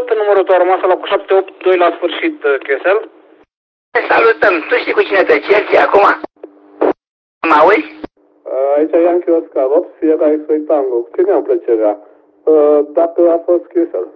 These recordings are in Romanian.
salut, în numărul tău a rămas la cu 782 la sfârșit, Chesel. Te salutăm. Tu știi cu cine te cerți acum? Mă auzi? Aici e Ianchi Oscar 8, Sierra X-Ray Tango. Cu cine am plăcerea? Dacă a fost Chesel.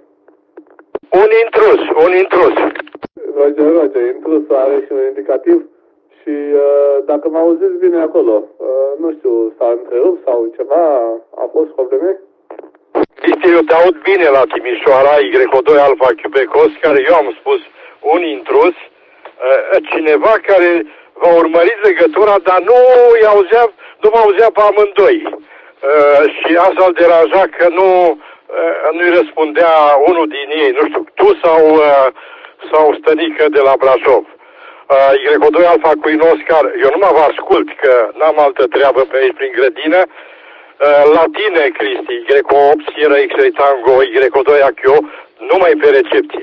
Un intrus. Roger, intrusul are și un indicativ. Și dacă mă auziți bine acolo, nu știu, s-a întrerupt sau ceva, a fost probleme? Cristi, eu te aud bine la Timișoara, Y2 Alfa Quebec Oscar, eu am spus un intrus, cineva care va urmări legătura, dar nu mă auzea pe amândoi. Și asta îl deranja că nu-i răspundea unul din ei, nu știu, tu sau Stănică de la Brașov. Y2 Alfa Queen Oscar, eu nu vă ascult, că n-am altă treabă pe aici prin grădină. La tine, Cristi, Y8, Sierra X-Ray Tango, Y2 Achio, numai pe recepție.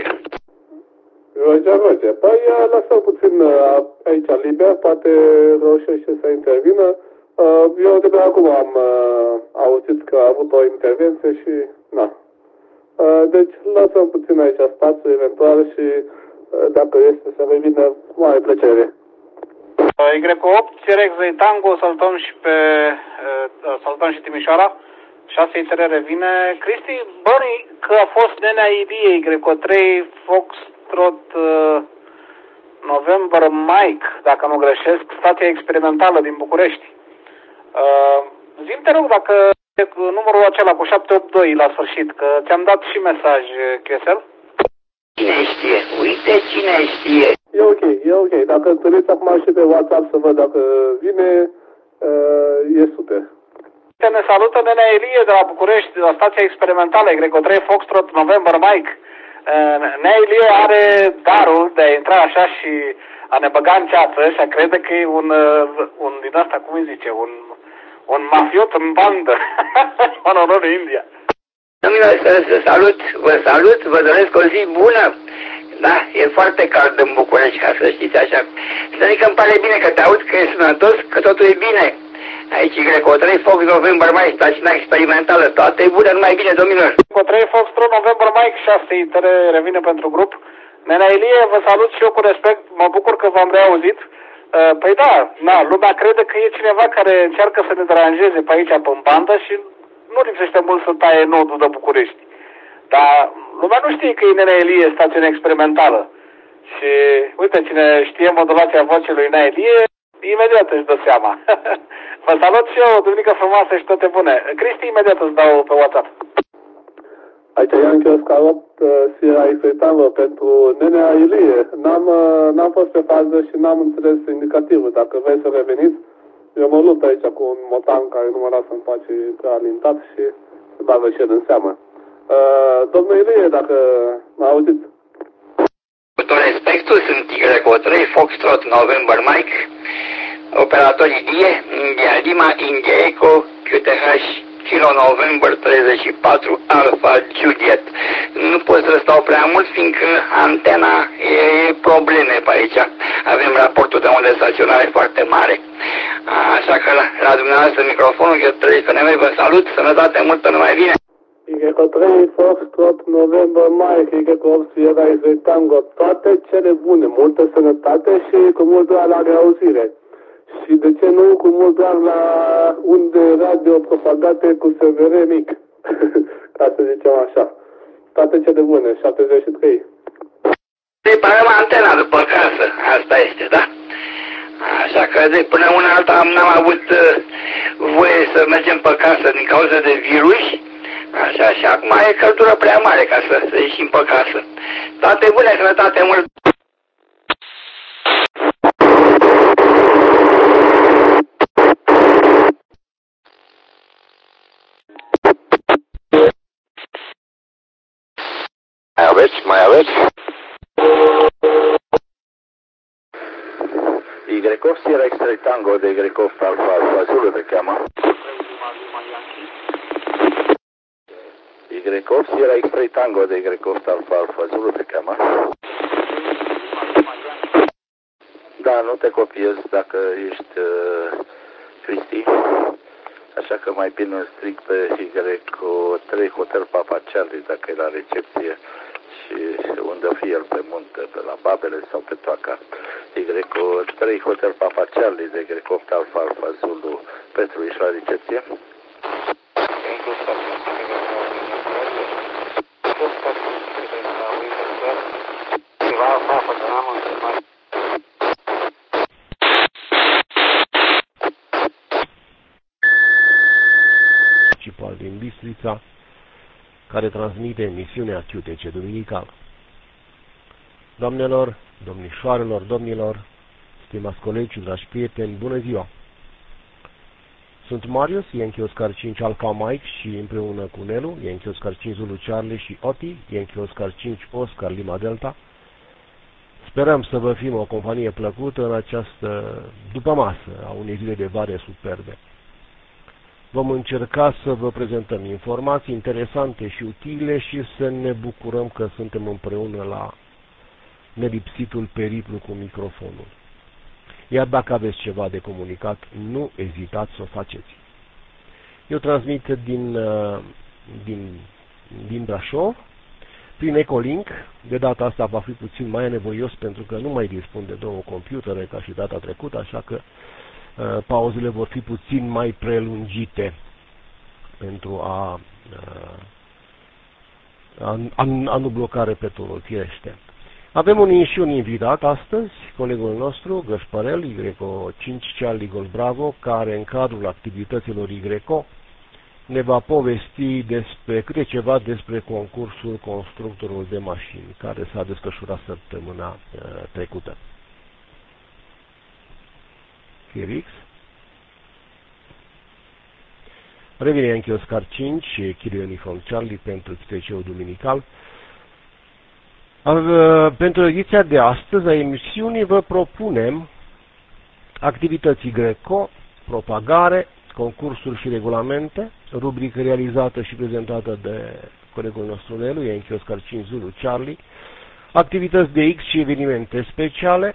Roger. Păi lăsăm puțin aici liber, poate reușește să intervină. Eu de pe acum am auzit că a avut o intervenție și na. Deci lăsăm puțin aici spațiu eventual și dacă este să revină, cu mare plăcere. Y8, Sierra X-Ray Tango, salutăm și Timișoara. 6 ITR revine. Cristi, bănui că a fost nenea Ilie, Y3 Foxtrot November Mike, dacă nu greșesc, stația experimentală din București. Zi-mi, te rog, dacă numărul acela cu 782 la sfârșit, că ți-am dat și mesaj, Chesel. Cine știe? Uite cine știe. E ok. Dacă întâlniți acum și pe WhatsApp să văd dacă vine, e super. Ne salută nenea Ilie de la București, de la stația experimentală Y3 Foxtrot November Mike. Nea Ilie are darul de a intra așa și a ne băga în ceață și a crede că e un din asta, cum îi zice, un mafiot în bandă. În India. Domnilor, vă salut, vă doresc o zi bună. Da, e foarte cald în București, ca să știți așa. Stănică, îmi pare bine că te aud, că e sănătos, că totul e bine. Aici Y3 Fox November Mike, stațiunea experimentală, toate e bune, numai bine, domnilor. Y3 Fox November Mike, 6 ITR revine pentru grup. Nenea Ilie, vă salut și eu cu respect, mă bucur că v-am reauzit. Păi da, lumea crede că e cineva care încearcă să ne deranjeze pe aici, pe bandă și nu lipsește mult să taie nodul de București. Dar lumea nu știe că e nenea Ilie, stațiune experimentală. Și uite, cine știe modulația vocii lui Nenea Ilie, imediat își dă seama. Vă salut și eu, duminică frumoasă și toate bune. Cristi, imediat îți dau pe WhatsApp. Aici Ianchi Oscar 8, Sierra X-Ray Tango pentru nenea Ilie. N-am fost pe fază și n-am înțeles indicativul. Dacă vrei să reveniți, eu mă lupt aici cu un motan care nu mă lasă în pace prea alintat și se bagă și el în seamă. Domnul Ilie, dacă m-a auzit. Cu tot respectul, sunt Y3 Foxtrot November Mike, operator Ilie, India Lima, India Eco, QTH, Kilo November 34, Alpha Juliet. Nu pot să stau prea mult, fiindcă antena e probleme pe aici. Avem raportul de unde staționare foarte mare. Așa că la dumneavoastră microfonul, eu trebuie să ne vă salut, sănătate multă, numai bine. Y3 Foxtrot November Mike, Y8 Sierra X-Ray Tango, toate cele bune, multă sănătate și cu mult doar la reauzire. Și de ce nu cu mult doar la unde radio propagate cu SVR mic, ca să zicem așa. Toate cele bune, 73. Reparăm antena după casă, asta este, da? Așa că de până una alta n-am avut voie să mergem pe casă din cauza de virus. Așa, și acum e căldură prea mare ca să ieșim pe casă. Toate bune, sănătate mult! Mai aveți? Y8 Sierra X-Ray Tango de Y8 Alfa Alfa Zulu te cheamă. Y8 Sierra X-Ray Tango de Y8 Alfa Alfa Zulu te cheamă. Da, nu te copiezi dacă ești Cristi. Așa că mai bine îl stric pe Y3 Hotel Papa Charlie dacă e la recepție unde o fi el pe munte, pe la Babele sau pe Toaca. Y3 Hotel Papa Charlie de Greco 8 Alfa Alfa Zulu pentru ești la recepție. Principal din Bistrița, care transmite emisiunea QTC duminicală. Doamnelor, domnișoarelor, domnilor, stimați colegi, dragi prieteni, bună ziua! Sunt Marius, Yankee Oscar 5 Alpha Mike și împreună cu Nelu, Yankee Oscar 5 Zulu Charlie și Oti, Yankee Oscar 5 Oscar Lima Delta. Sperăm să vă fim o companie plăcută în această dupămasă a unei zile de vară superbe. Vom încerca să vă prezentăm informații interesante și utile și să ne bucurăm că suntem împreună la nelipsitul periplu cu microfonul. Iar dacă aveți ceva de comunicat, nu ezitați să o faceți. Eu transmit din Brașov, prin Ecolink. De data asta va fi puțin mai nevoios pentru că nu mai dispun de două computere ca și data trecută, așa că pauzele vor fi puțin mai prelungite pentru a nu bloca repetorul, firește. Avem și un invitat astăzi, colegul nostru, Gășpărel, Y5 Charlie Golf Bravo, care în cadrul activităților YCO ne va povesti câte ceva despre concursul constructorul de mașini, care s-a desfășurat săptămâna trecută. Felix. Revine Yankee Oscar 5 și Kilo Uniform Charlie pentru QTC-ul duminical. Pentru ediția de astăzi a emisiunii vă propunem activități Greco, propagare, concursuri și regulamente, rubrică realizată și prezentată de colegul nostru Nelu, Yankee Oscar 5 Zulu Charlie, activități de X și evenimente speciale.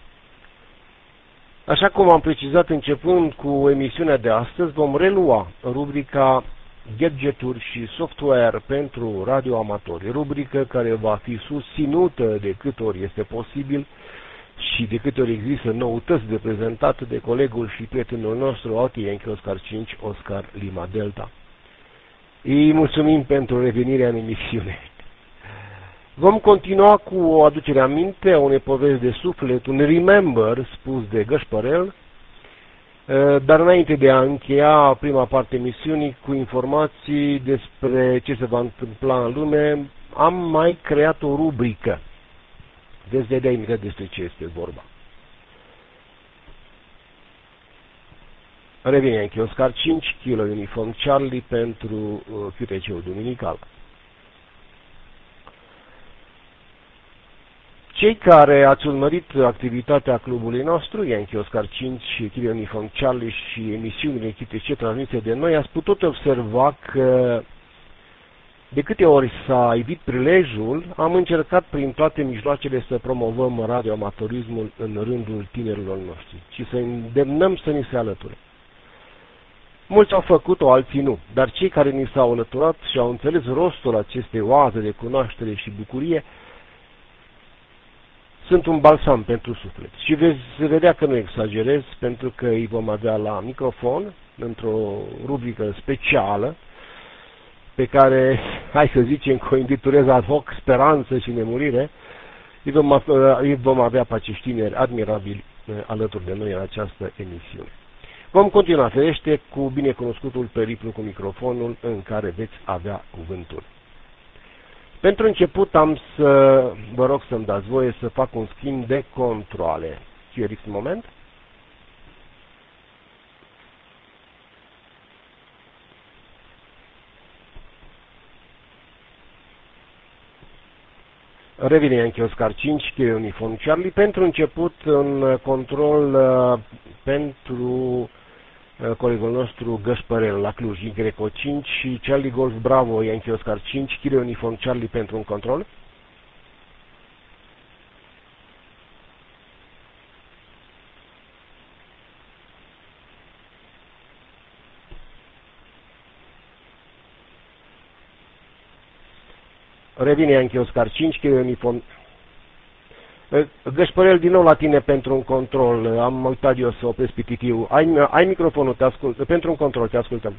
Așa cum am precizat începând cu emisiunea de astăzi, vom relua rubrica Gadgeturi și software pentru radioamatori, rubrică care va fi susținută de câte ori este posibil și de câte ori există noutăți de prezentat de colegul și prietenul nostru, Oti Yankee Oscar 5 Oscar Lima Delta. Îi mulțumim pentru revenirea în emisiune. Vom continua cu o aducere aminte a unei povesti de suflet, un remember spus de Gășpărel, dar înainte de a încheia prima parte emisiunii cu informații despre ce se va întâmpla în lume, am mai creat o rubrică. Veți vedea imediat despre ce este vorba. Revine Yankee Oscar 5 Kilo Uniform Charlie pentru QTC-ul duminical. Cei care ați urmărit activitatea clubului nostru, Yankee Oscar 5 și Kilo Uniform Charlie și emisiunile QTC transmise de noi, ați putut observa că de câte ori s-a ivit prilejul, am încercat prin toate mijloacele să promovăm radioamatorismul în rândul tinerilor noștri și să îndemnăm să ni se alăture. Mulți au făcut-o, alții nu, dar cei care ni s-au alăturat și au înțeles rostul acestei oaze de cunoaștere și bucurie sunt un balsam pentru suflet. Și veți vedea că nu exagerez, pentru că îi vom avea la microfon, într-o rubrică specială, pe care, hai să zicem, că o intitulez ad hoc, speranță și nemurire, îi vom avea pe acești tineri admirabili alături de noi în această emisiune. Vom continua, ferește, cu binecunoscutul periplu cu microfonul, în care veți avea cuvântul. Pentru început am să vă rog să-mi dați voie să fac un schimb de controale. QRX un moment. Revine Yankee Oscar 5, Kilo Uniform Charlie. Pentru început, un control pentru colegul nostru Gășpărel la Cluj, Y5 și Charlie Golf Bravo, Yankee Oscar 5, Kilo Uniform Charlie pentru un control. Revine Yankee Oscar 5, Kilo Uniform. Gășpărel, din nou la tine pentru un control. Am uitat eu să opresc pititiu. Ai microfonul, te ascult. Pentru un control, te ascultăm.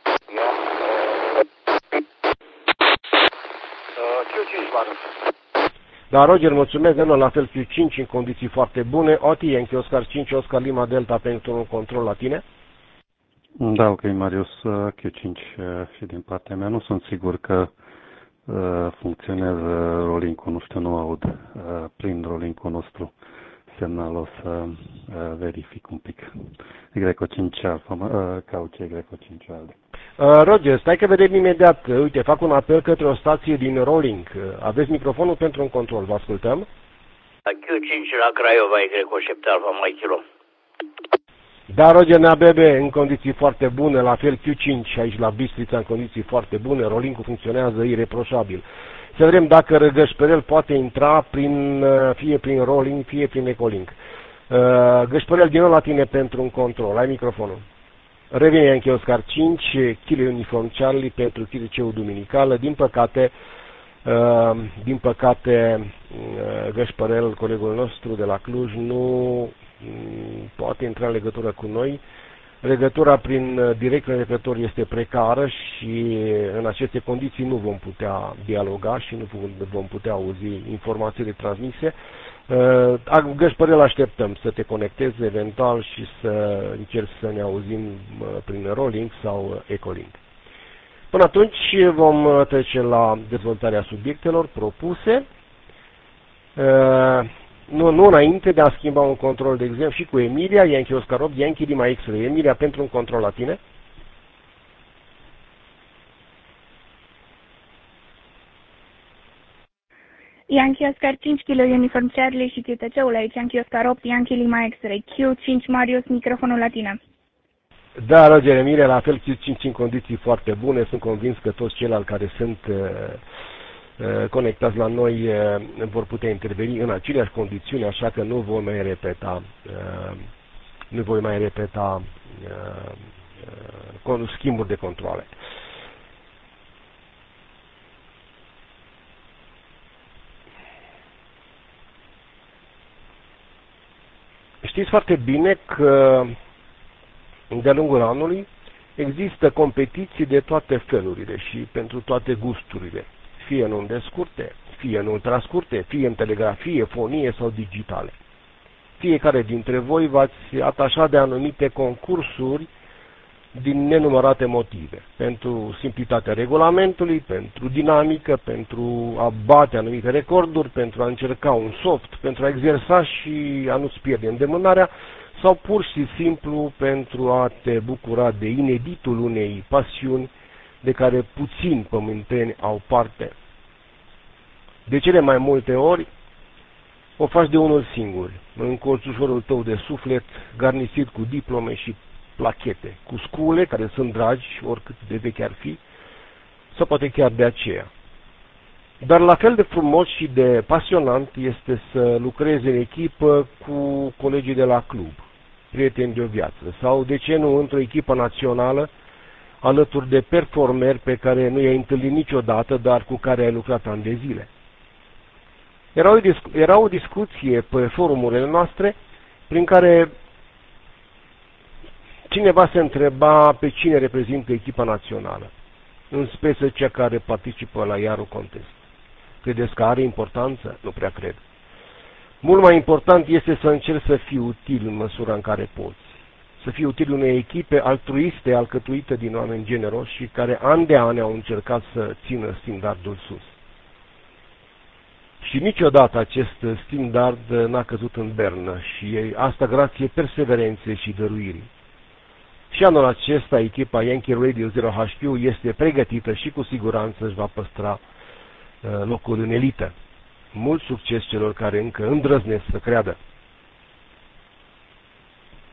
Q5, Marius. Da, Roger, mulțumesc, de la fel Q5 în condiții foarte bune. Oti, Yankee Oscar 5, Oscar Lima Delta pentru un control la tine. Da, ok, Marius, Q5 și din partea mea. Nu sunt sigur că funcționează rolling-ul, nu știu, nu aud prin rolling-ul nostru semnal, o să verific un pic. Y5 alfa, caut Y5 alfa. Roger, stai că vedem imediat. Uite, fac un apel către o stație din rolling. Aveți microfonul pentru un control, vă ascultăm. Q5 la Craiova, Y7 alfa, mai kilo. Da, Roger, NABB în condiții foarte bune, la fel Q5 aici la Bistrița în condiții foarte bune, rolling-ul funcționează ireproșabil. Să vedem dacă Gășperel poate intra fie prin rolling, fie prin ecolink. Gășperel, din nou la tine pentru un control, ai microfonul. Revine Yankee Oscar 5, Kilo Uniform Charlie pentru Chiriceu Duminicală. Din păcate, Gășperel, colegul nostru de la Cluj, nu poate intra în legătură cu noi. Legătura prin direct repetor este precară și în aceste condiții nu vom putea dialoga și nu vom putea auzi informațiile transmise. Gășpărel, așteptăm să te conectezi eventual și să încerci să ne auzim prin rolling sau ecolink. Până atunci vom trece la dezvoltarea subiectelor propuse. Nu înainte de a schimba un control, de exemplu, și cu Emilia, Yankee Oscar 8, Yankee Lima X-Ray. Emilia, pentru un control la tine. Yankee Oscar 5, Kilo Uniform Charlie și QTC-ul aici, Yankee Oscar 8, Yankee Lima X-Ray. Q5, Marius, microfonul la tine. Da, Roger, Emilia, la fel Q5 în condiții foarte bune. Sunt convins că toți ceilalți care sunt conectați la noi vor putea interveni în aceleași condiții, așa că nu voi mai repeta schimburi de controle. Știți foarte bine că de-a lungul anului există competiții de toate felurile și pentru toate gusturile, fie în unde scurte, fie în ultrascurte, fie în telegrafie, fonie sau digitale. Fiecare dintre voi v-ați atașat de anumite concursuri din nenumărate motive. Pentru simplitatea regulamentului, pentru dinamică, pentru a bate anumite recorduri, pentru a încerca un soft, pentru a exersa și a nu-ți pierde îndemânarea, sau pur și simplu pentru a te bucura de ineditul unei pasiuni de care puțini pământeni au parte. De cele mai multe ori o faci de unul singur, în colțușorul tău de suflet, garnisit cu diplome și plachete, cu scule care sunt dragi, oricât de vechi ar fi, sau poate chiar de aceea. Dar la fel de frumos și de pasionant este să lucrezi în echipă cu colegii de la club, prieteni de o viață, sau, de ce nu, într-o echipă națională, alături de performeri pe care nu i-ai întâlnit niciodată, dar cu care ai lucrat ani de zile. Era o discuție pe forumurile noastre prin care cineva se întreba pe cine reprezintă echipa națională, în speță cea care participă la Iarul Contest. Credeți că are importanță? Nu prea cred. Mult mai important este să încerci să fii util în măsura în care poți. Să fii util unei echipe altruiste, alcătuite din oameni generoși și care an de an au încercat să țină standardul sus. Și niciodată acest standard n-a căzut în bernă și asta grație perseverenței și dăruirii. Și anul acesta echipa Yankee Radio 0HQ este pregătită și cu siguranță își va păstra locul în elită. Mult succes celor care încă îndrăznesc să creadă.